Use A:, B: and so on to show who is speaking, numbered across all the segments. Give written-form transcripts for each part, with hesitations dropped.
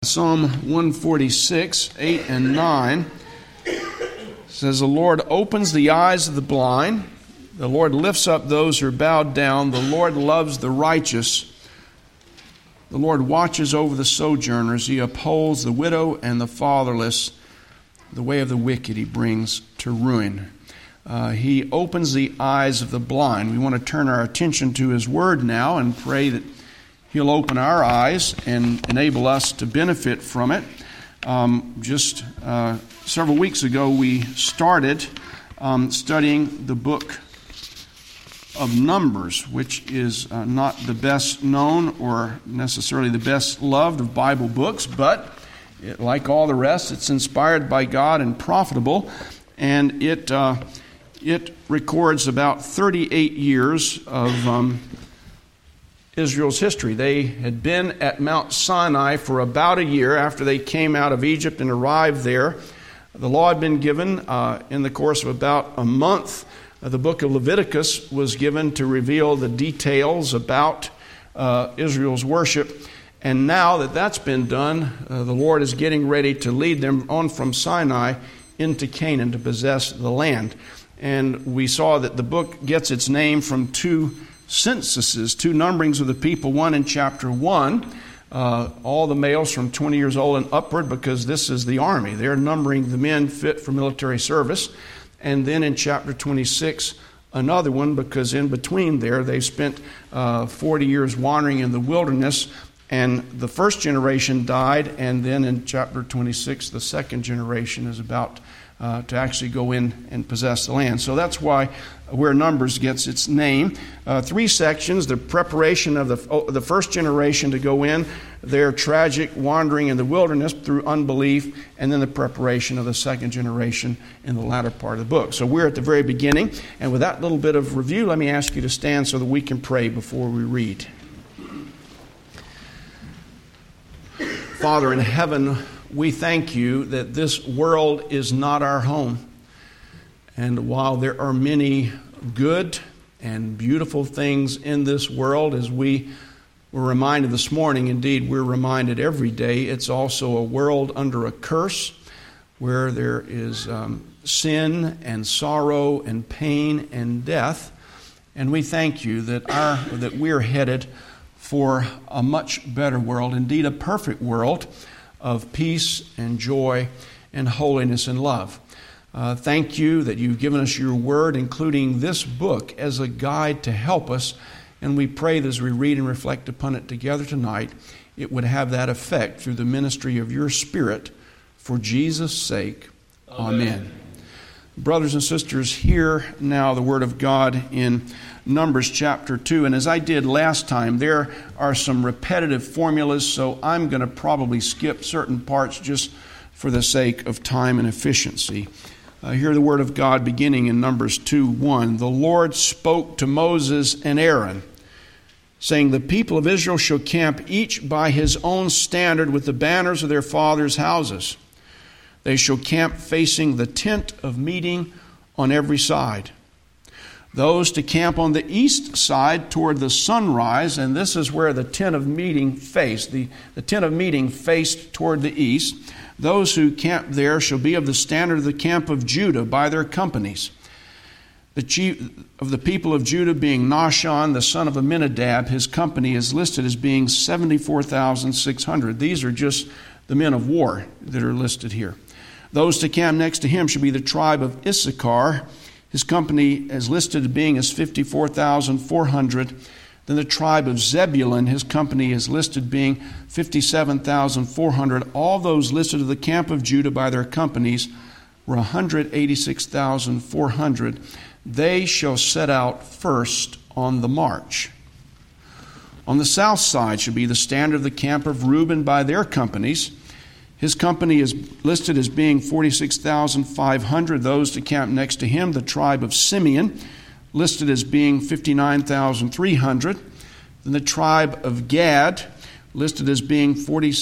A: Psalm 146, 8 and 9 says, "The Lord opens the eyes of the blind. The Lord lifts up those who are bowed down. The Lord loves the righteous. The Lord watches over the sojourners. He upholds the widow and the fatherless. The way of the wicked he brings to ruin." He opens the eyes of the blind. We want to turn our attention to His Word now and pray that He'll open our eyes and enable us to benefit from it. Just several weeks ago, we started studying the book of Numbers, which is not the best known or necessarily the best loved of Bible books, but like all the rest, it's inspired by God and profitable, and it records about 38 years of Israel's history. They had been at Mount Sinai for about a year after they came out of Egypt and arrived there. The law had been given in the course of about a month. The book of Leviticus was given to reveal the details about Israel's worship. And now that that's been done, the Lord is getting ready to lead them on from Sinai into Canaan to possess the land. And we saw that the book gets its name from two censuses, two numberings of the people, one in chapter 1, all the males from 20 years old and upward, because this is the army. They're numbering the men fit for military service. And then in chapter 26, another one, because in between there, they've spent 40 years wandering in the wilderness, and the first generation died, and then in chapter 26, the second generation is about to actually go in and possess the land. So that's where Numbers gets its name. 3 sections: the preparation of the first generation to go in, their tragic wandering in the wilderness through unbelief, and then the preparation of the second generation in the latter part of the book. So we're at the very beginning, and with that little bit of review, let me ask you to stand so that we can pray before we read. Father in heaven, we thank you that this world is not our home. And while there are many good and beautiful things in this world, as we were reminded this morning, indeed we're reminded every day, it's also a world under a curse where there is sin and sorrow and pain and death. And we thank you that we're headed for a much better world, indeed a perfect world of peace and joy and holiness and love. Thank you that you've given us your word, including this book, as a guide to help us. And we pray that as we read and reflect upon it together tonight, it would have that effect through the ministry of your Spirit. For Jesus' sake, Amen. Brothers and sisters, hear now the word of God in Numbers chapter 2. And as I did last time, there are some repetitive formulas, so I'm going to probably skip certain parts just for the sake of time and efficiency. Hear the word of God beginning in Numbers 2:1. "The Lord spoke to Moses and Aaron, saying, 'The people of Israel shall camp each by his own standard with the banners of their fathers' houses. They shall camp facing the tent of meeting on every side. Those to camp on the east side toward the sunrise,'" and this is where the tent of meeting faced. The tent of meeting faced toward the east. "Those who camp there shall be of the standard of the camp of Judah by their companies. The chief of the people of Judah being Nahshon, the son of Amminadab, his company is listed as being 74,600. These are just the men of war that are listed here. "Those to camp next to him shall be the tribe of Issachar. His company is listed as being as 54,400. Then the tribe of Zebulun, his company is listed being 57,400. All those listed of the camp of Judah by their companies were 186,400. They shall set out first on the march. On the south side shall be the standard of the camp of Reuben by their companies. His company is listed as being 46,500. Those to camp next to him, the tribe of Simeon, listed as being 59,300. Then the tribe of Gad, listed as being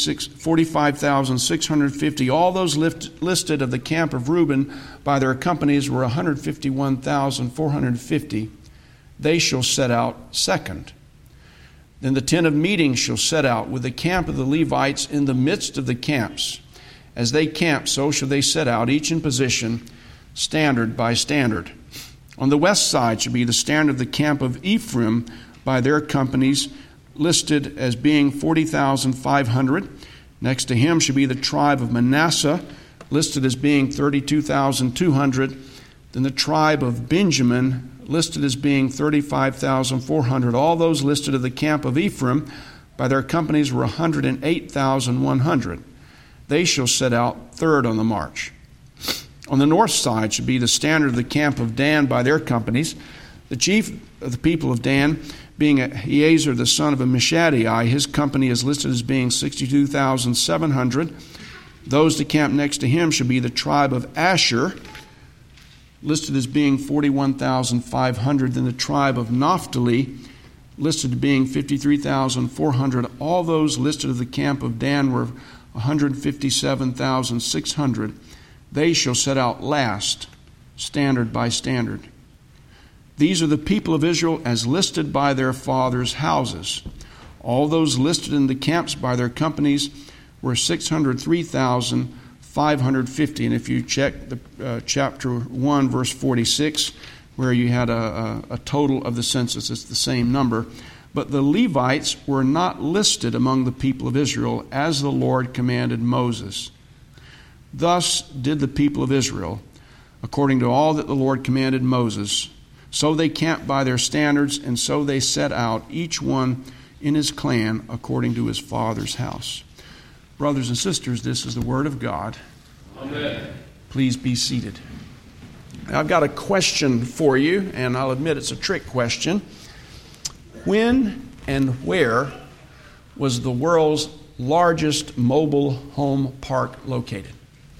A: 45,650. All those listed of the camp of Reuben by their companies were 151,450. They shall set out second. Then the tent of meeting shall set out with the camp of the Levites in the midst of the camps. As they camp, so shall they set out, each in position, standard by standard. On the west side shall be the standard of the camp of Ephraim by their companies, listed as being 40,500. Next to him shall be the tribe of Manasseh, listed as being 32,200. Then the tribe of Benjamin, listed as being 35,400. All those listed of the camp of Ephraim by their companies were 108,100. They shall set out third on the march. On the north side should be the standard of the camp of Dan by their companies. The chief of the people of Dan, being Eleazar the son of Ammishaddai, his company is listed as being 62,700. Those to camp next to him should be the tribe of Asher, listed as being 41,500. Then the tribe of Naphtali, listed as being 53,400. All those listed of the camp of Dan were 157,600. They shall set out last, standard by standard. These are the people of Israel as listed by their fathers' houses. All those listed in the camps by their companies were 603,550. And if you check the chapter 1, verse 46, where you had a total of the census, it's the same number. But the Levites were not listed among the people of Israel as the Lord commanded Moses. Thus did the people of Israel, according to all that the Lord commanded Moses. So they camped by their standards, and so they set out, each one in his clan, according to his father's house. Brothers and sisters, this is the word of God.
B: Amen.
A: Please be seated. I've got a question for you, and I'll admit it's a trick question. When and where was the world's largest mobile home park located?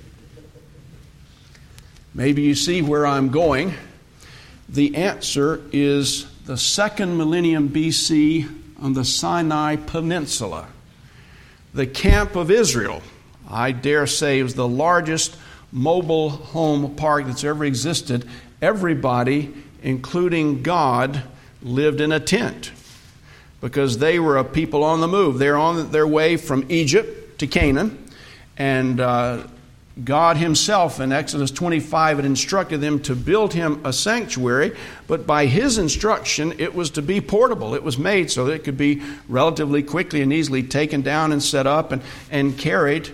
A: Maybe you see where I'm going. The answer is the 2nd millennium BC on the Sinai Peninsula. The Camp of Israel, I dare say, was the largest mobile home park that's ever existed. Everybody, including God, lived in a tent because they were a people on the move. They're on their way from Egypt to Canaan, and God himself in Exodus 25 had instructed them to build him a sanctuary, but by his instruction it was to be portable. It was made so that it could be relatively quickly and easily taken down and set up and carried.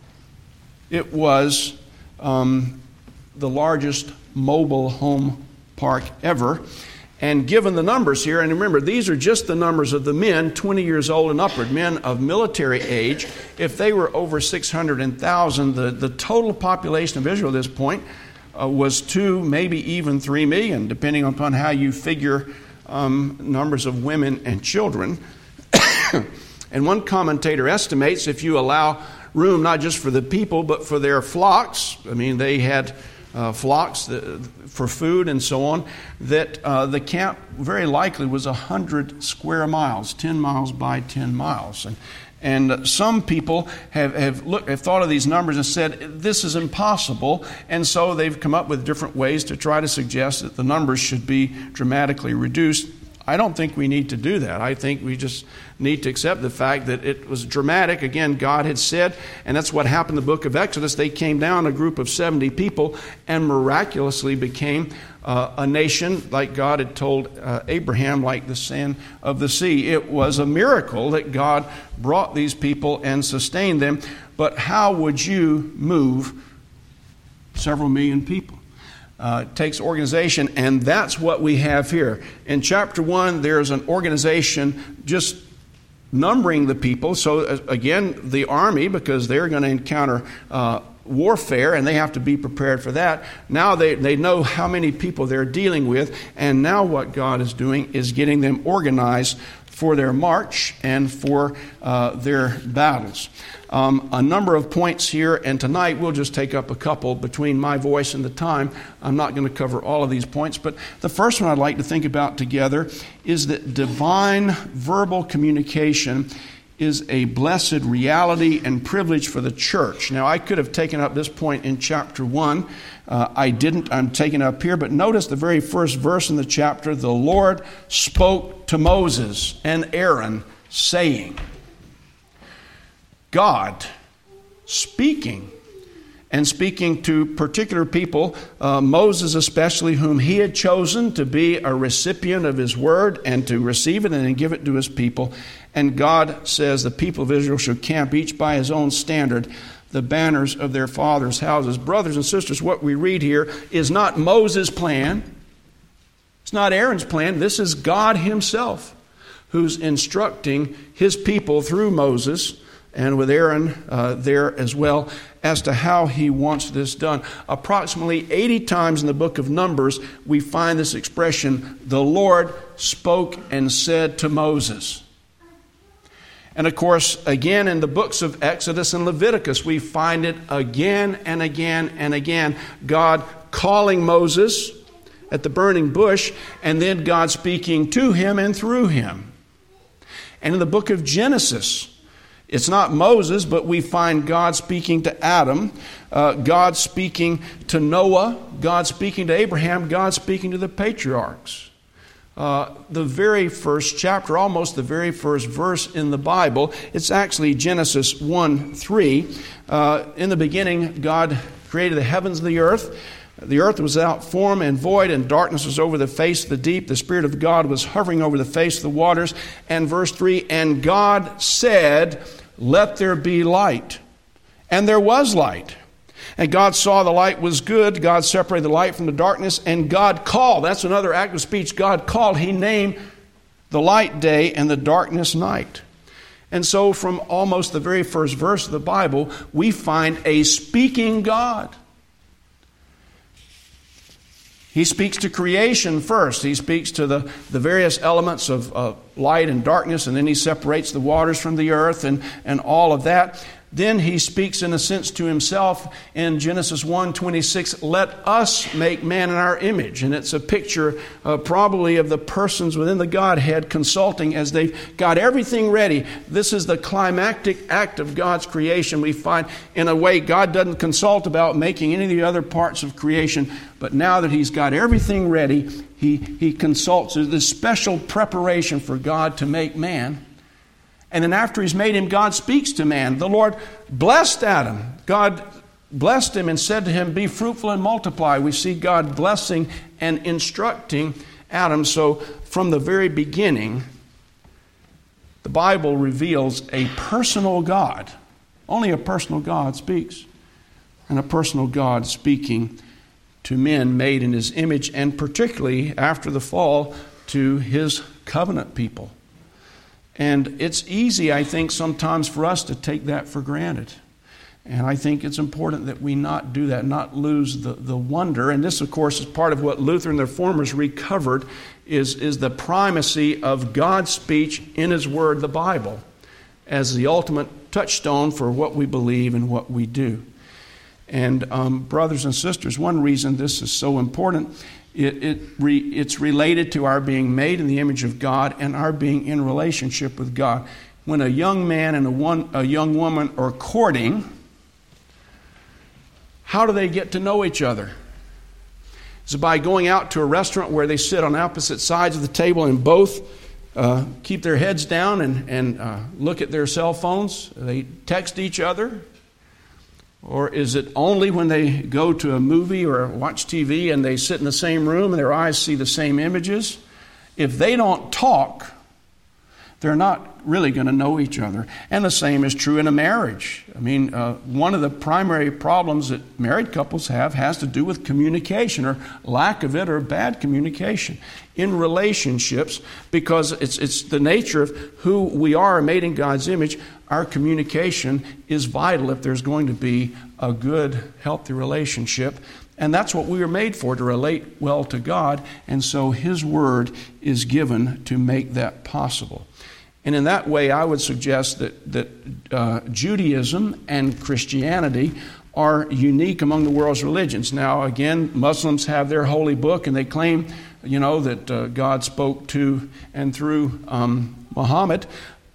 A: It was the largest mobile home park ever. And given the numbers here, and remember, these are just the numbers of the men, 20 years old and upward, men of military age. If they were over 600,000, the total population of Israel at this point was 2, maybe even 3 million, depending upon how you figure numbers of women and children. And one commentator estimates if you allow room not just for the people, but for their flocks, I mean, they had flocks for food and so on, that the camp very likely was 100 square miles, 10 miles by 10 miles. And some people have thought of these numbers and said, this is impossible. And so they've come up with different ways to try to suggest that the numbers should be dramatically reduced. I don't think we need to do that. I think we just need to accept the fact that it was dramatic. Again, God had said, and that's what happened in the book of Exodus. They came down, a group of 70 people, and miraculously became a nation like God had told Abraham, like the sand of the sea. It was a miracle that God brought these people and sustained them. But how would you move several million people? It takes organization, and that's what we have here. In chapter 1, there's an organization just numbering the people. So again, the army, because they're going to encounter warfare, and they have to be prepared for that. Now they know how many people they're dealing with, and now what God is doing is getting them organized for their march and for their battles. A number of points here, and tonight we'll just take up a couple between my voice and the time. I'm not going to cover all of these points, but the first one I'd like to think about together is that divine verbal communication is a blessed reality and privilege for the church. Now, I could have taken up this point in chapter 1. I didn't. I'm taking it up here. But notice the very first verse in the chapter. The Lord spoke to Moses and Aaron, saying. God speaking. And speaking to particular people, Moses especially, whom he had chosen to be a recipient of his word and to receive it and then give it to his people. And God says the people of Israel shall camp each by his own standard, the banners of their fathers' houses. Brothers and sisters, what we read here is not Moses' plan. It's not Aaron's plan. This is God himself who's instructing his people through Moses and with Aaron there as well, as to how he wants this done. Approximately 80 times in the book of Numbers, we find this expression, the Lord spoke and said to Moses. And of course, again in the books of Exodus and Leviticus, we find it again and again and again. God calling Moses at the burning bush, and then God speaking to him and through him. And in the book of Genesis, it's not Moses, but we find God speaking to Adam, God speaking to Noah, God speaking to Abraham, God speaking to the patriarchs. The very first chapter, almost the very first verse in the Bible, it's actually Genesis 1:3. In the beginning, God created the heavens and the earth. The earth was without form and void, and darkness was over the face of the deep. The Spirit of God was hovering over the face of the waters. And verse 3, and God said, let there be light. And there was light. And God saw the light was good. God separated the light from the darkness. And God called. That's another act of speech. God called. He named the light day and the darkness night. And so from almost the very first verse of the Bible, we find a speaking God. He speaks to creation first. He speaks to the various elements of light and darkness, and then he separates the waters from the earth and all of that. Then he speaks in a sense to himself in Genesis 1:26, let us make man in our image. And it's a picture probably of the persons within the Godhead consulting as they've got everything ready. This is the climactic act of God's creation. We find in a way God doesn't consult about making any of the other parts of creation, but now that he's got everything ready, he consults. There's this special preparation for God to make man. And then after he's made him, God speaks to man. The Lord blessed Adam. God blessed him and said to him, be fruitful and multiply. We see God blessing and instructing Adam. So from the very beginning, the Bible reveals a personal God. Only a personal God speaks. And a personal God speaking to men made in his image, and particularly after the fall to his covenant people. And it's easy, I think, sometimes for us to take that for granted. And I think it's important that we not do that, not lose the wonder. And this, of course, is part of what Luther and the Reformers recovered, is the primacy of God's speech in His Word, the Bible, as the ultimate touchstone for what we believe and what we do. And brothers and sisters, one reason this is so important, it's related to our being made in the image of God and our being in relationship with God. When a young man and a young woman are courting, how do they get to know each other? Is it by going out to a restaurant where they sit on opposite sides of the table and both keep their heads down and look at their cell phones? They text each other? Or is it only when they go to a movie or watch TV and they sit in the same room and their eyes see the same images? If they don't talk, they're not really going to know each other. And the same is true in a marriage. I mean, one of the primary problems that married couples have has to do with communication, or lack of it, or bad communication in relationships, because it's the nature of who we are, made in God's image. Our communication is vital if there's going to be a good, healthy relationship. And that's what we were made for, to relate well to God. And so His Word is given to make that possible. And in that way, I would suggest that Judaism and Christianity are unique among the world's religions. Now, again, Muslims have their holy book, and they claim, that God spoke to and through Muhammad.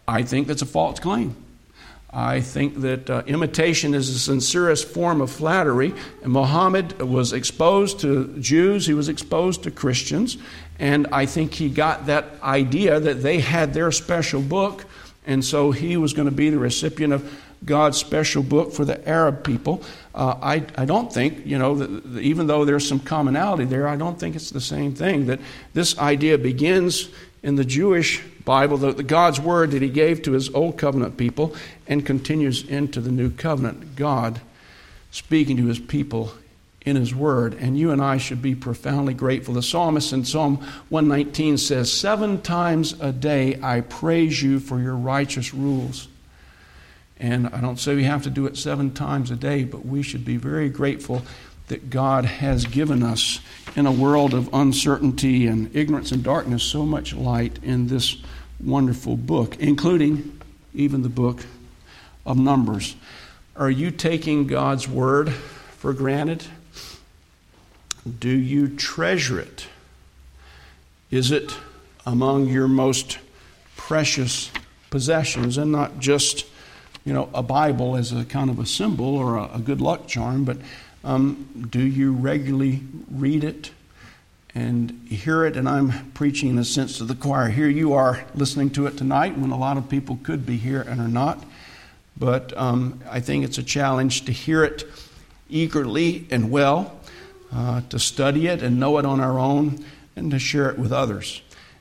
A: I think that's a false claim. I think that imitation is the sincerest form of flattery. And Muhammad was exposed to Jews, he was exposed to Christians, and I think he got that idea that they had their special book, and so he was going to be the recipient of God's special book for the Arab people. I don't think, that even though there's some commonality there, I don't think it's the same thing. That this idea begins in the Jewish Bible, the God's Word that He gave to His Old Covenant people, and continues into the New Covenant. God speaking to His people in His Word, and you and I should be profoundly grateful. The psalmist in Psalm 119 says, 7 times a day I praise you for your righteous rules. And I don't say we have to do it 7 times a day, but we should be very grateful that God has given us, in a world of uncertainty and ignorance and darkness, so much light in this wonderful book, including even the book of Numbers. Are you taking God's Word for granted? Do you treasure it? Is it among your most precious possessions, and not just a Bible as a kind of a symbol or a good luck charm, but do you regularly read it and hear it? And I'm preaching in a sense to the choir. Here you are listening to it tonight when a lot of people could be here and are not. But I think it's a challenge to hear it eagerly and well, to study it and know it on our own, and to share it with others.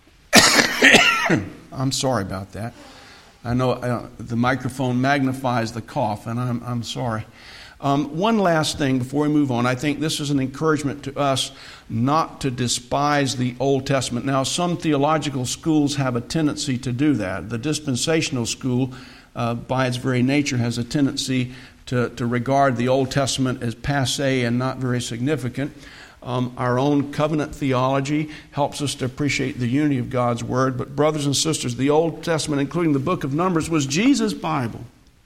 A: I'm sorry about that. I know the microphone magnifies the cough, and I'm sorry. One last thing before we move on. I think this is an encouragement to us not to despise the Old Testament. Now, some theological schools have a tendency to do that. The dispensational school, by its very nature, has a tendency to regard the Old Testament as passé and not very significant. Our own covenant theology helps us to appreciate the unity of God's Word. But brothers and sisters, the Old Testament, including the book of Numbers, was Jesus' Bible.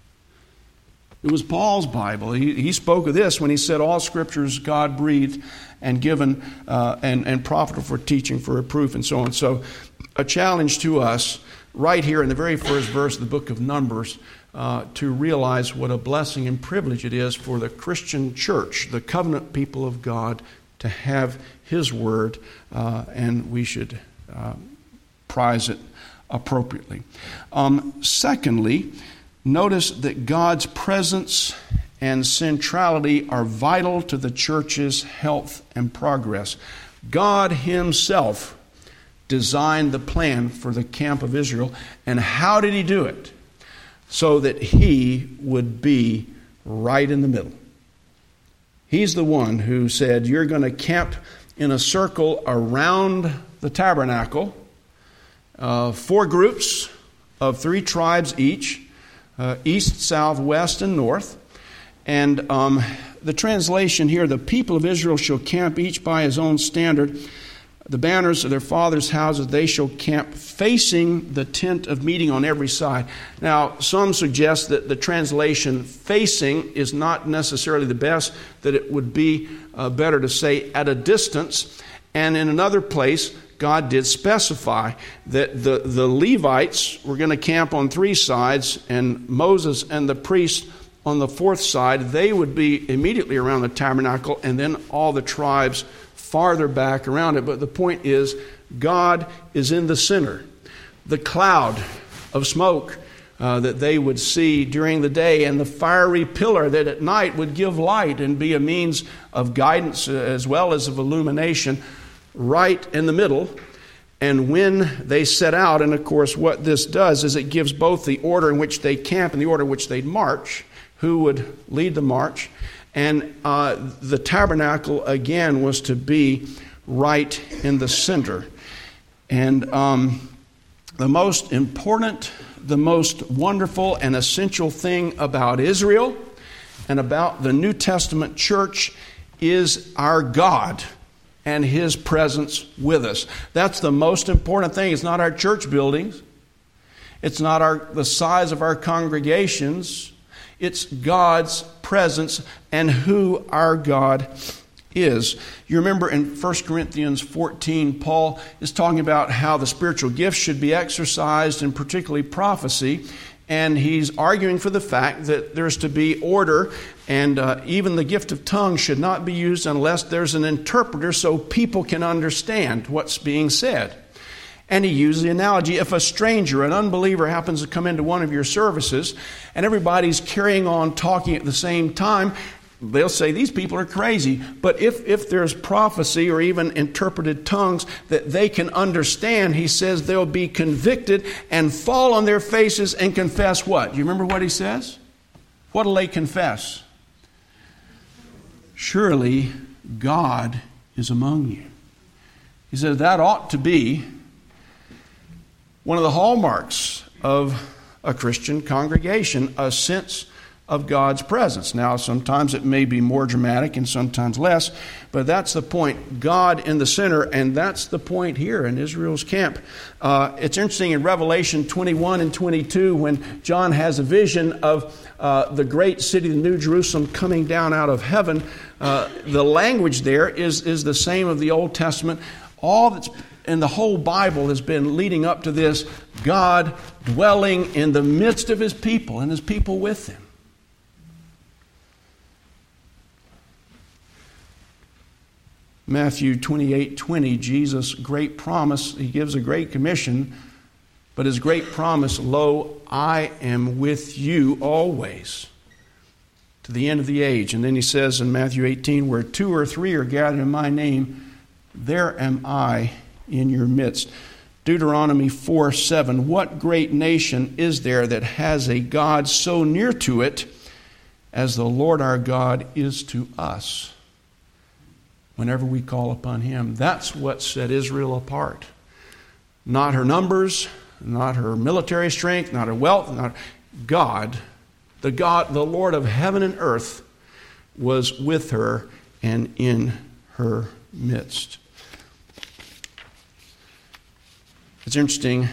A: It was Paul's Bible. He spoke of this when he said, all Scripture is God-breathed and given and profitable for teaching, for reproof, and so on. So a challenge to us right here in the very first verse of the book of Numbers to realize what a blessing and privilege it is for the Christian church, the covenant people of God, to have His Word, and we should prize it appropriately. Secondly, notice that God's presence and centrality are vital to the church's health and progress. God Himself designed the plan for the camp of Israel, and how did He do it? So that He would be right in the middle. He's the one who said, you're going to camp in a circle around the tabernacle, 4 groups of 3 tribes each, east, south, west, and north. And the translation here, the people of Israel shall camp each by his own standard. The banners of their fathers' houses, they shall camp facing the tent of meeting on every side. Now, some suggest that the translation facing is not necessarily the best, that it would be better to say at a distance. And in another place, God did specify that the Levites were going to camp on 3 sides, and Moses and the priests on the 4th side. They would be immediately around the tabernacle, and then all the tribes farther back around it. But the point is, God is in the center. The cloud of smoke that they would see during the day, and the fiery pillar that at night would give light and be a means of guidance as well as of illumination, right in the middle. And when they set out, and of course what this does is it gives both the order in which they camp and the order in which they'd march, who would lead the march. And the tabernacle, again, was to be right in the center. And the most important, the most wonderful and essential thing about Israel and about the New Testament church is our God and His presence with us. That's the most important thing. It's not our church buildings. It's not the size of our congregations. It's God's presence and who our God is. You remember in 1 Corinthians 14, Paul is talking about how the spiritual gifts should be exercised, and particularly prophecy. And he's arguing for the fact that there's to be order, and even the gift of tongues should not be used unless there's an interpreter so people can understand what's being said. And he used the analogy, if a stranger, an unbeliever, happens to come into one of your services and everybody's carrying on talking at the same time, they'll say these people are crazy. But if there's prophecy or even interpreted tongues that they can understand, he says they'll be convicted and fall on their faces and confess what? You remember what he says? What'll they confess? Surely God is among you. He says that ought to be one of the hallmarks of a Christian congregation, a sense of God's presence. Now, sometimes it may be more dramatic and sometimes less, but that's the point. God in the center, and that's the point here in Israel's camp. It's interesting in Revelation 21 and 22 when John has a vision of the great city, the New Jerusalem, coming down out of heaven. The language there is the same of the Old Testament. All that's in the whole Bible has been leading up to this, God dwelling in the midst of His people and His people with Him. Matthew 28:20, Jesus' great promise, He gives a great commission, but His great promise, lo, I am with you always, to the end of the age. And then He says in Matthew 18, where 2 or 3 are gathered in my name, there am I in your midst. Deuteronomy 4:7, what great nation is there that has a God so near to it as the Lord our God is to us? Whenever we call upon Him. That's what set Israel apart. Not her numbers, not her military strength, not her wealth, not God. The Lord of heaven and earth was with her and in her midst. It's interesting.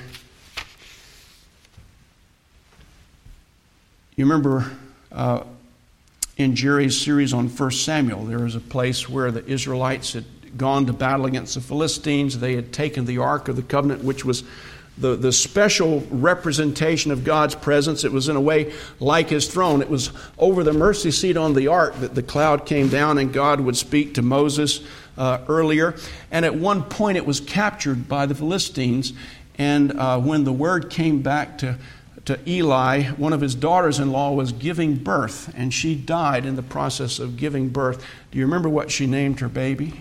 A: You remember in Jerry's series on 1 Samuel, there was a place where the Israelites had gone to battle against the Philistines. They had taken the Ark of the Covenant, which was the special representation of God's presence. It was in a way like His throne. It was over the mercy seat on the ark that the cloud came down and God would speak to Moses earlier. And at one point it was captured by the Philistines. And when the word came back to Eli, one of his daughters-in-law was giving birth, and she died in the process of giving birth. Do you remember what she named her baby?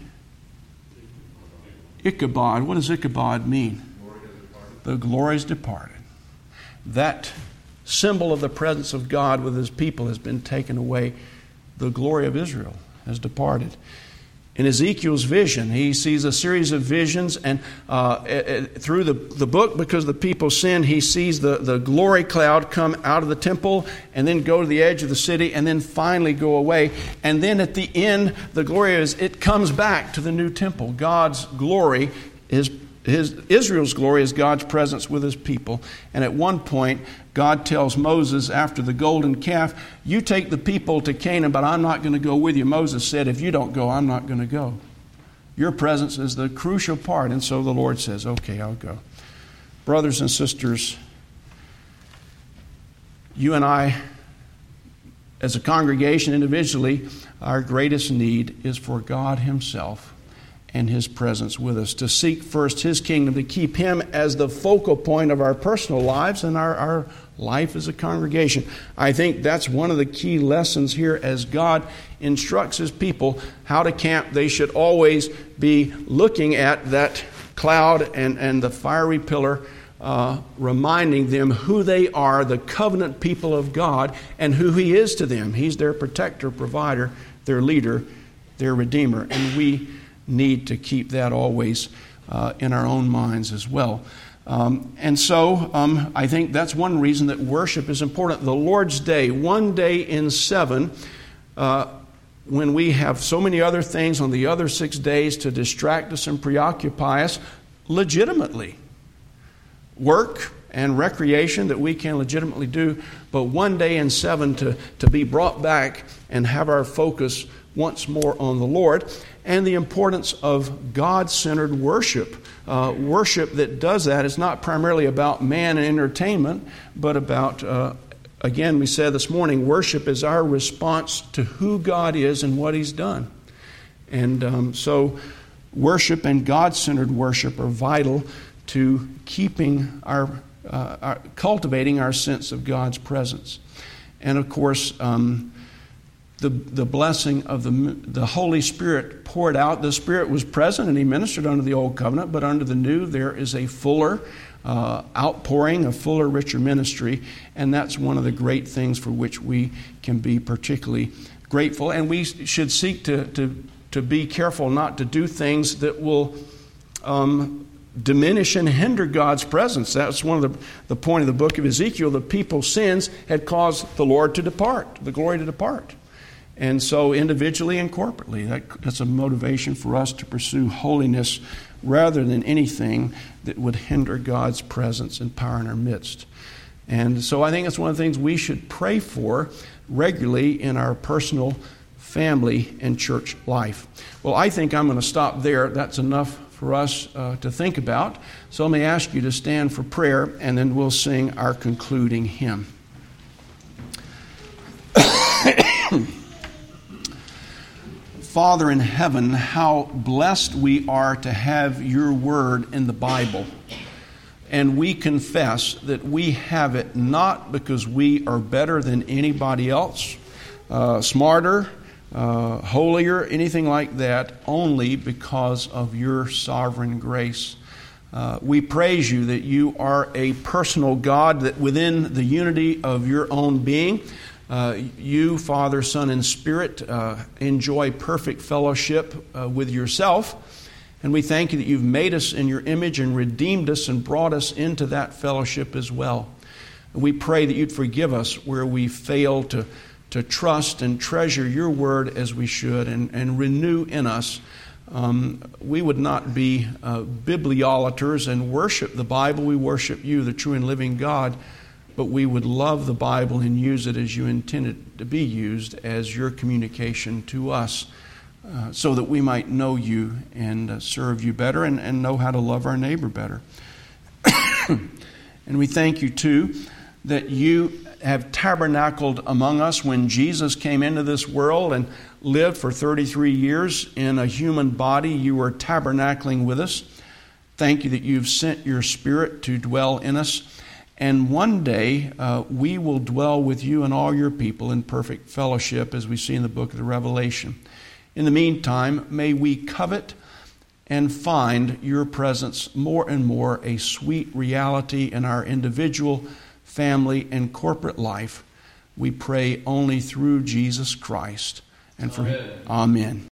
A: Ichabod. What does Ichabod mean? The glory is departed. That symbol of the presence of God with His people has been taken away. The glory of Israel has departed. In Ezekiel's vision, he sees a series of visions, and through the book, because the people sinned, he sees the glory cloud come out of the temple and then go to the edge of the city and then finally go away. And then at the end, the glory it comes back to the new temple. God's glory is Israel's glory is God's presence with His people. And at one point, God tells Moses after the golden calf, you take the people to Canaan, but I'm not going to go with you. Moses said, if you don't go, I'm not going to go. Your presence is the crucial part. And so the Lord says, okay, I'll go. Brothers and sisters, you and I, as a congregation individually, our greatest need is for God Himself and His presence with us, to seek first His kingdom, to keep Him as the focal point of our personal lives and our life as a congregation. I think that's one of the key lessons here as God instructs His people how to camp. They should always be looking at that cloud and the fiery pillar, reminding them who they are, the covenant people of God, and who He is to them. He's their protector, provider, their leader, their redeemer. And we need to keep that always in our own minds as well. And so I think that's one reason that worship is important. The Lord's Day, one day in 7, when we have so many other things on the other 6 days to distract us and preoccupy us legitimately. Work and recreation that we can legitimately do, but one day in 7 to be brought back and have our focus once more on the Lord, and the importance of God-centered worship. Worship that does that is not primarily about man and entertainment, but about, again, we said this morning, worship is our response to who God is and what He's done. And so worship and God-centered worship are vital to keeping cultivating our sense of God's presence. And of course, the blessing of the Holy Spirit poured out. The Spirit was present and He ministered under the Old Covenant, but under the New there is a fuller outpouring, a fuller, richer ministry, and that's one of the great things for which we can be particularly grateful. And we should seek to be careful not to do things that will diminish and hinder God's presence. That's one of the point of the book of Ezekiel. The people's sins had caused the Lord to depart, the glory to depart. And so individually and corporately, that's a motivation for us to pursue holiness rather than anything that would hinder God's presence and power in our midst. And so I think it's one of the things we should pray for regularly in our personal, family, and church life. Well, I think I'm going to stop there. That's enough for us to think about. So let me ask you to stand for prayer, and then we'll sing our concluding hymn. Father in heaven, how blessed we are to have your word in the Bible. And we confess that we have it not because we are better than anybody else, smarter, holier, anything like that, only because of your sovereign grace. We praise you that you are a personal God, that within the unity of your own being, you, Father, Son, and Spirit, enjoy perfect fellowship with yourself. And we thank you that you've made us in your image and redeemed us and brought us into that fellowship as well. And we pray that you'd forgive us where we fail to trust and treasure your word as we should, and renew in us. We would not be bibliolaters and worship the Bible. We worship you, the true and living God. But we would love the Bible and use it as you intended to be used, as your communication to us, so that we might know you and serve you better and know how to love our neighbor better. And we thank you, too, that you have tabernacled among us when Jesus came into this world and lived for 33 years in a human body. You were tabernacling with us. Thank you that you've sent your Spirit to dwell in us. And one day we will dwell with you and all your people in perfect fellowship, as we see in the book of the Revelation. In the meantime, may we covet and find your presence more and more a sweet reality in our individual, family, and corporate life. We pray only through Jesus Christ. And for Amen.